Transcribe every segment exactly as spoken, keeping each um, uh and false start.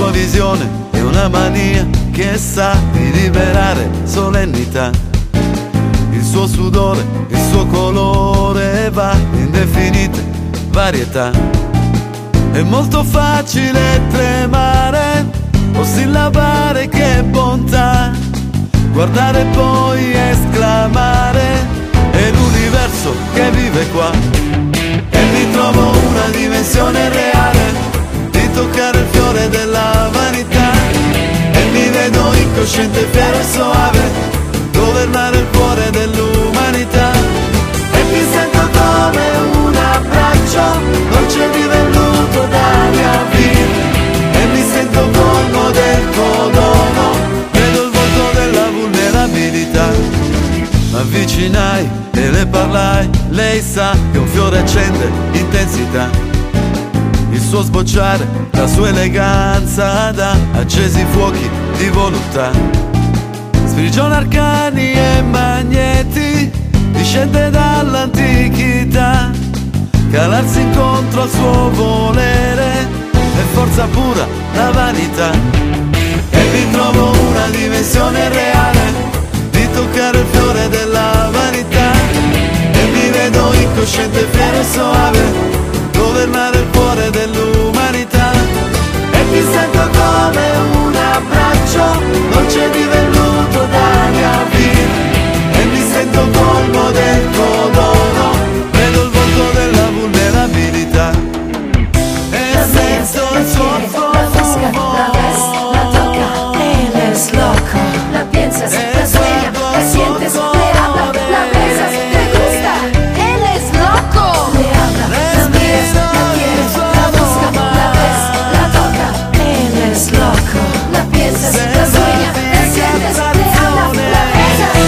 sua visione è una mania che sa di liberare solennità. Il suo sudore, il suo colore va in indefinite varietà. È molto facile tremare o sillabare, che bontà, guardare poi esclamare: è l'universo che vive qua. E mi trovo una dimensione reale di toccare il fiore della vanità, e mi vedo incosciente, fiero e soave, governare il cuore dell'umanità. E mi sento come un abbraccio dolce di velluto d'aria viva, e mi sento colmo del codono, vedo il volto della vulnerabilità. M'avvicinai e le parlai, lei sa che un fiore accende intensità. Il suo sbocciare, la sua eleganza dà accesi fuochi di volontà. Sprigiona arcani e magneti, discende dall'antichità. Calarsi incontro al suo volere è forza pura, la vanità. E mi trovo una dimensione reale di toccare il fiore della vanità, e mi vedo incosciente, fiero e soave, governare il cuore dell'umanità. E mi sento come un abbraccio dolce di velluto d'aria viva, e mi sento colmo del codono, vedo il volto della vulnerabilità e sento il suo profumo. La toca, él es loco, la piensas, la sueña, la sientes, le habla, la besas, te gusta, él es loco. Le habla, la miras, la quieres, la busca, la ves, la toca, él es loco, la piensas, la sueña, la sientes, le habla, la besas,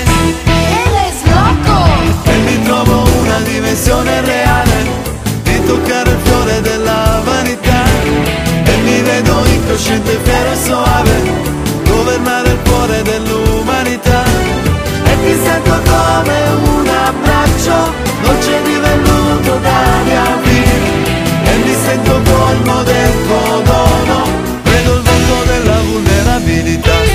él es loco. E mi trovo una dimensione reale di toccare il fiore della vanità, e mi vedo incosciente, fiero e soave, governare il cuore dell'umanità. E mi sento come un abbraccio dolce di velluto d'aria viva, e mi sento colmo del codono, vedo il volto della vulnerabilità.